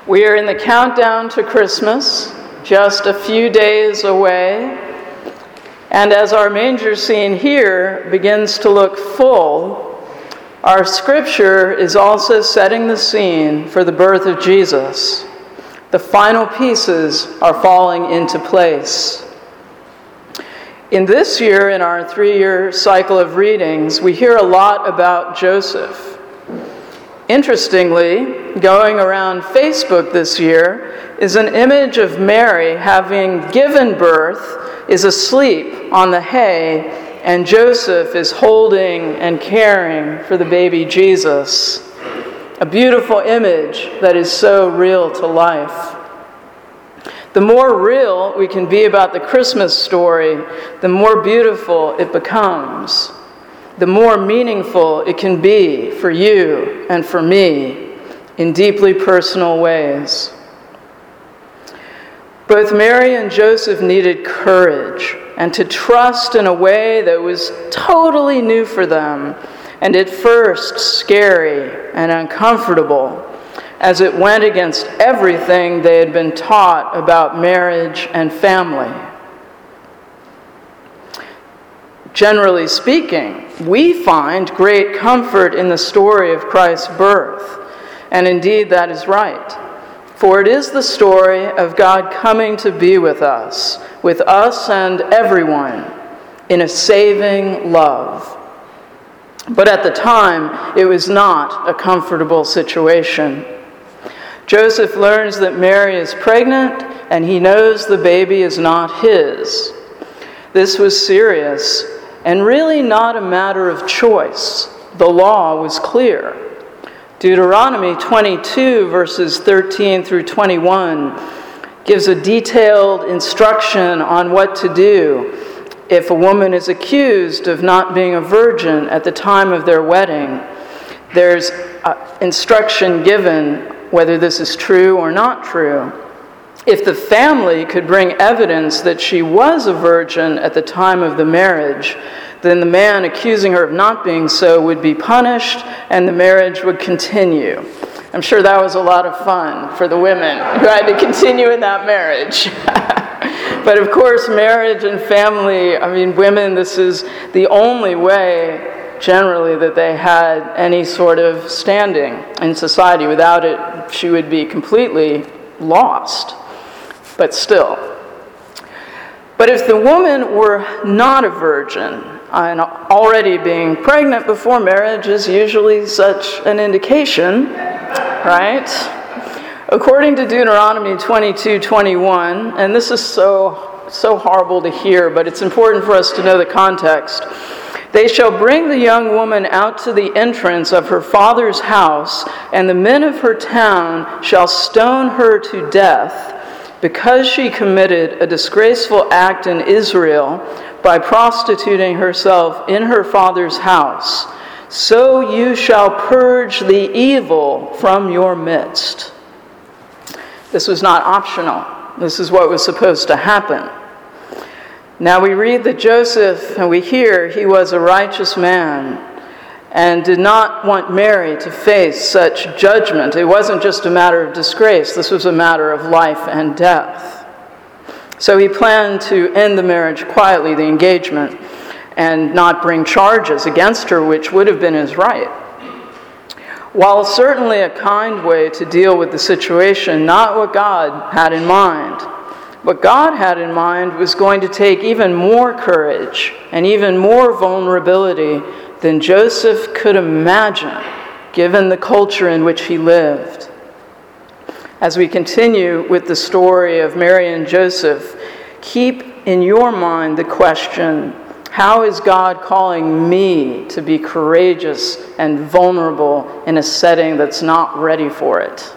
We are in the countdown to Christmas, just a few days away. And as our manger scene here begins to look full, our scripture is also setting the scene for the birth of Jesus. The final pieces are falling into place. In this year, in our 3-year cycle of readings, we hear a lot about Joseph. Interestingly, going around Facebook this year is an image of Mary having given birth, is asleep on the hay, and Joseph is holding and caring for the baby Jesus. A beautiful image that is so real to life. The more real we can be about the Christmas story, the more beautiful it becomes. The more meaningful it can be for you and for me in deeply personal ways. Both Mary and Joseph needed courage and to trust in a way that was totally new for them, and at first scary and uncomfortable, as it went against everything they had been taught about marriage and family. Generally speaking, we find great comfort in the story of Christ's birth, and indeed that is right. For it is the story of God coming to be with us and everyone, in a saving love. But at the time, it was not a comfortable situation. Joseph learns that Mary is pregnant, and he knows the baby is not his. This was serious, and really not a matter of choice. The law was clear. Deuteronomy 22, verses 13 through 21, gives a detailed instruction on what to do if a woman is accused of not being a virgin at the time of their wedding. There's instruction given whether this is true or not true. If the family could bring evidence that she was a virgin at the time of the marriage, then the man accusing her of not being so would be punished and the marriage would continue. I'm sure that was a lot of fun for the women who had to continue in that marriage. But of course, marriage and family, women, this is the only way generally that they had any sort of standing in society. Without it, she would be completely lost. But still. But if the woman were not a virgin, and already being pregnant before marriage is usually such an indication, right? According to Deuteronomy 22:21, and this is so horrible to hear, but it's important for us to know the context. They shall bring the young woman out to the entrance of her father's house, and the men of her town shall stone her to death, because she committed a disgraceful act in Israel by prostituting herself in her father's house. So you shall purge the evil from your midst. This was not optional. This is what was supposed to happen. Now we read that Joseph, and we hear he was a righteous man and did not want Mary to face such judgment. It wasn't just a matter of disgrace. This was a matter of life and death. So he planned to end the marriage quietly, the engagement, and not bring charges against her, which would have been his right. While certainly a kind way to deal with the situation, not what God had in mind. What God had in mind was going to take even more courage and even more vulnerability than Joseph could imagine, given the culture in which he lived. As we continue with the story of Mary and Joseph, keep in your mind the question, how is God calling me to be courageous and vulnerable in a setting that's not ready for it?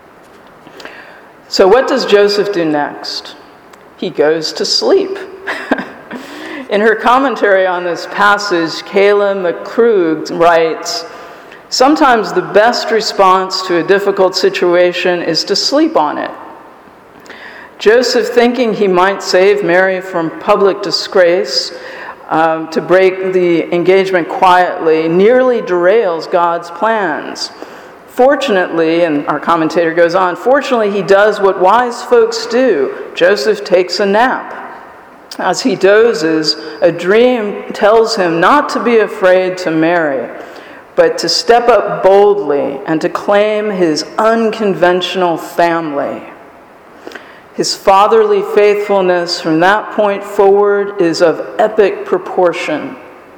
So what does Joseph do next? He goes to sleep. In her commentary on this passage, Kayla McCrug writes, sometimes the best response to a difficult situation is to sleep on it. Joseph, thinking he might save Mary from public disgrace, to break the engagement quietly, nearly derails God's plans. Fortunately, and our commentator goes on, fortunately he does what wise folks do. Joseph takes a nap. As he dozes, a dream tells him not to be afraid to marry, but to step up boldly and to claim his unconventional family. His fatherly faithfulness from that point forward is of epic proportion.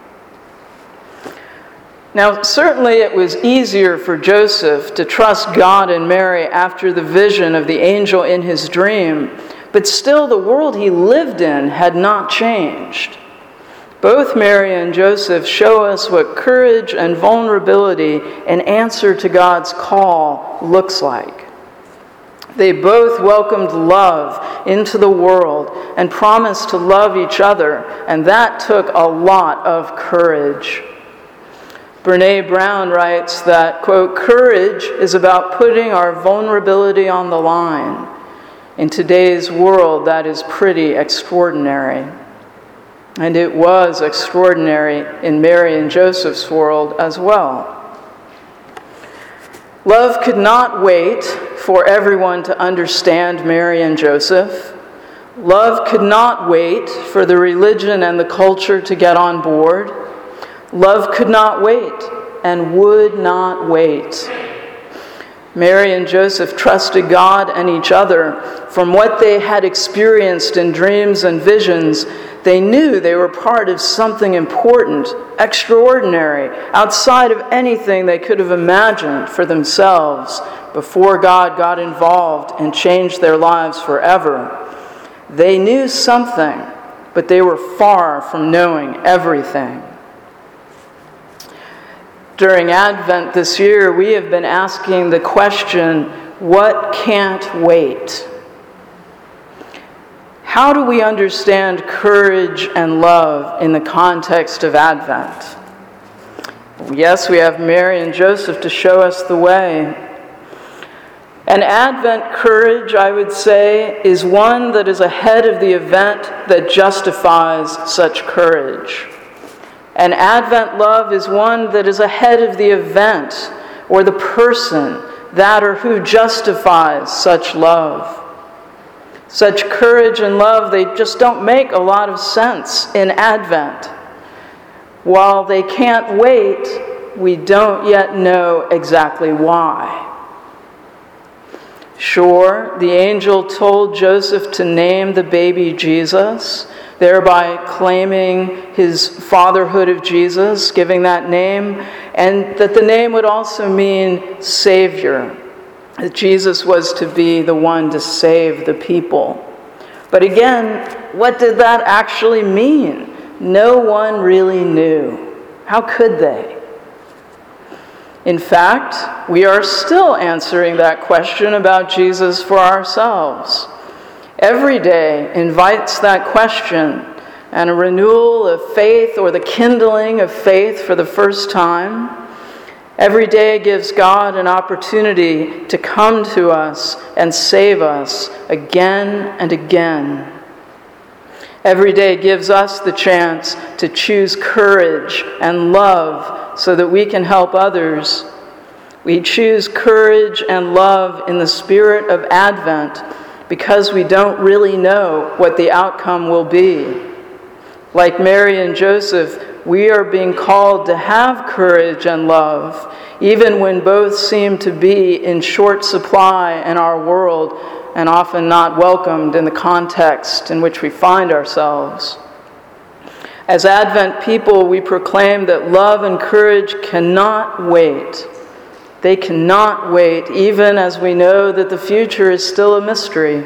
Now, certainly it was easier for Joseph to trust God and Mary after the vision of the angel in his dream, but still the world he lived in had not changed. Both Mary and Joseph show us what courage and vulnerability in answer to God's call looks like. They both welcomed love into the world and promised to love each other, and that took a lot of courage. Brene Brown writes that, quote, "Courage is about putting our vulnerability on the line. In today's world, that is pretty extraordinary." And it was extraordinary in Mary and Joseph's world as well. Love could not wait for everyone to understand Mary and Joseph. Love could not wait for the religion and the culture to get on board. Love could not wait and would not wait. Mary and Joseph trusted God and each other. From what they had experienced in dreams and visions, they knew they were part of something important, extraordinary, outside of anything they could have imagined for themselves before God got involved and changed their lives forever. They knew something, but they were far from knowing everything. During Advent this year, we have been asking the question, what can't wait? How do we understand courage and love in the context of Advent? Yes, we have Mary and Joseph to show us the way. And Advent courage, I would say, is one that is ahead of the event that justifies such courage. And Advent love is one that is ahead of the event or the person that or who justifies such love. Such courage and love, they just don't make a lot of sense in Advent. While they can't wait, we don't yet know exactly why. Sure, the angel told Joseph to name the baby Jesus, thereby claiming his fatherhood of Jesus, giving that name, and that the name would also mean Savior, that Jesus was to be the one to save the people. But again, what did that actually mean? No one really knew. How could they? In fact, we are still answering that question about Jesus for ourselves. Every day invites that question and a renewal of faith or the kindling of faith for the first time. Every day gives God an opportunity to come to us and save us again and again. Every day gives us the chance to choose courage and love so that we can help others. We choose courage and love in the spirit of Advent because we don't really know what the outcome will be. Like Mary and Joseph, we are being called to have courage and love, even when both seem to be in short supply in our world and often not welcomed in the context in which we find ourselves. As Advent people, we proclaim that love and courage cannot wait. They cannot wait, even as we know that the future is still a mystery.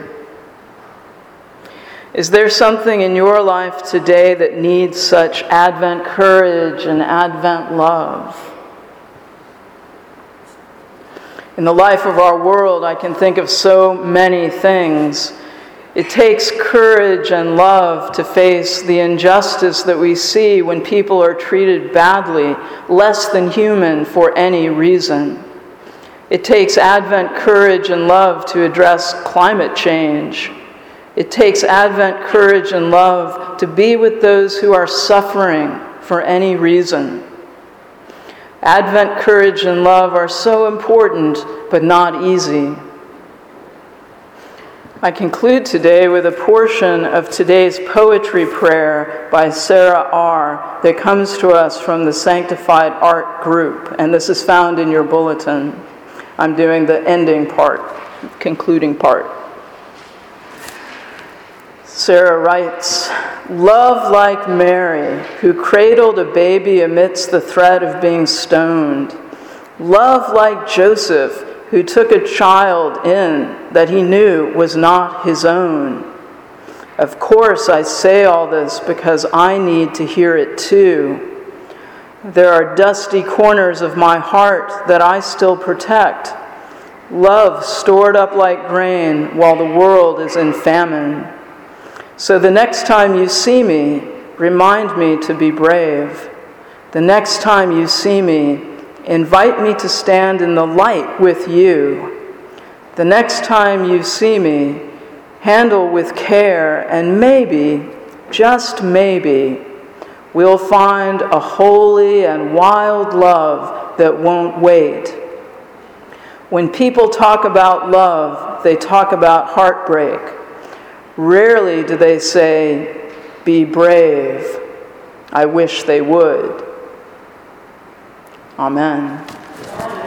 Is there something in your life today that needs such Advent courage and Advent love? In the life of our world, I can think of so many things. It takes courage and love to face the injustice that we see when people are treated badly, less than human for any reason. It takes Advent courage and love to address climate change. It takes Advent courage and love to be with those who are suffering for any reason. Advent courage and love are so important, but not easy. I conclude today with a portion of today's poetry prayer by Sarah R. that comes to us from the Sanctified Art group, and this is found in your bulletin. I'm doing the ending part, concluding part. Sarah writes, "Love like Mary, who cradled a baby amidst the threat of being stoned. Love like Joseph, who took a child in that he knew was not his own. Of course, I say all this because I need to hear it too. There are dusty corners of my heart that I still protect. Love stored up like grain while the world is in famine. So the next time you see me, remind me to be brave. The next time you see me, invite me to stand in the light with you. The next time you see me, handle with care, and maybe, just maybe, we'll find a holy and wild love that won't wait. When people talk about love, they talk about heartbreak. Rarely do they say, be brave. I wish they would." Amen.